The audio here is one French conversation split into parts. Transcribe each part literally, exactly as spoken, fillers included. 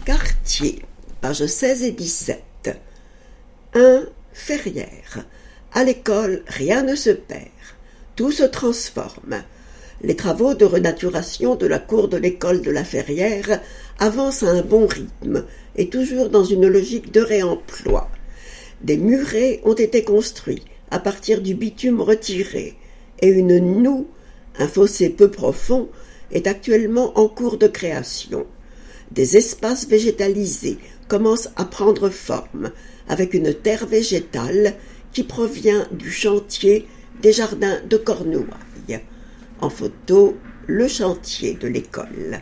Cartier, pages seize et dix-sept. un. Ferrière. À l'école, rien ne se perd. Tout se transforme. Les travaux de renaturation de la cour de l'école de la Ferrière avancent à un bon rythme et toujours dans une logique de réemploi. Des murets ont été construits à partir du bitume retiré et une noue, un fossé peu profond, est actuellement en cours de création. Des espaces végétalisés commencent à prendre forme avec une terre végétale qui provient du chantier des jardins de Cornouailles. En photo, le chantier de l'école.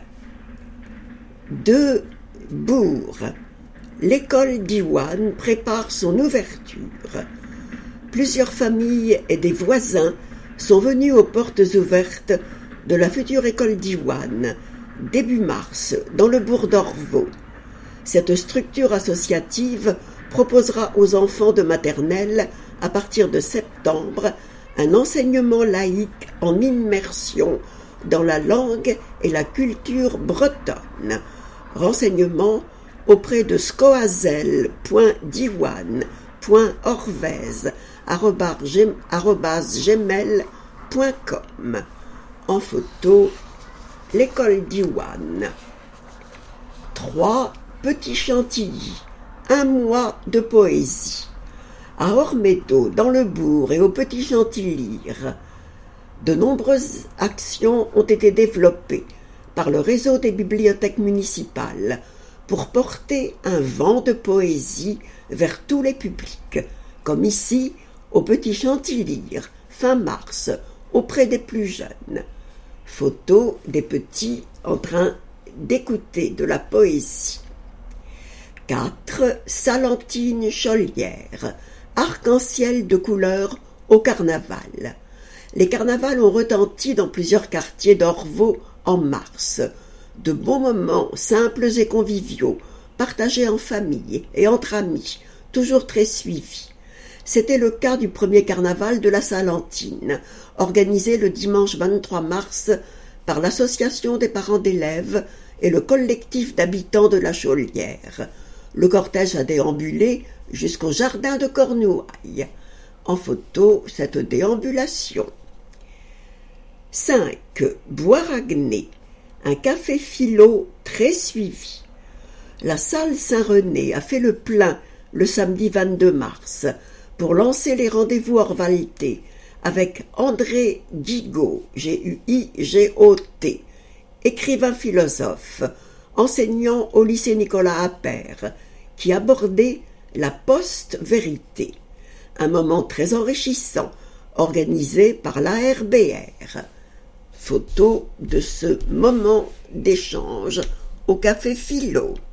deux. Bourg. L'école d'Iwan prépare son ouverture. Plusieurs familles et des voisins sont venus aux portes ouvertes de la future école d'Iwan, début mars, dans le bourg d'Orvaux. Cette structure associative proposera aux enfants de maternelle, à partir de septembre, un enseignement laïque en immersion dans la langue et la culture bretonne. Renseignements auprès de scoazel point diwan point orvez arobase gmail point com. En photo, l'école d'Iwan. trois. Petit Chantilly. Un mois de poésie. À Ormédo, dans le bourg et au Petit Chantilly, de nombreuses actions ont été développées par le réseau des bibliothèques municipales pour porter un vent de poésie vers tous les publics, comme ici au Petit Chantilly, fin mars, auprès des plus jeunes. Photos des petits en train d'écouter de la poésie. quatre. Salentine Chaulière. Arc-en-ciel de couleurs au carnaval. Les carnavals ont retenti dans plusieurs quartiers d'Orvaux en mars. De bons moments simples et conviviaux, partagés en famille et entre amis, toujours très suivis. C'était le cas du premier carnaval de la Salentine, organisé le dimanche vingt-trois mars par l'association des parents d'élèves et le collectif d'habitants de la Chaulière. Le cortège a déambulé jusqu'au jardin de Cornouailles. En photo, cette déambulation. cinq. Bois-Raguenay. Un café philo très suivi. La salle Saint-René a fait le plein le samedi vingt-deux mars pour lancer les rendez-vous Orvalté avec André Guigaud, G U I G O T, écrivain philosophe, enseignant au lycée Nicolas Appert, qui abordait la post-vérité, un moment très enrichissant, organisé par l'A R B R. Photo de ce moment d'échange au café philo.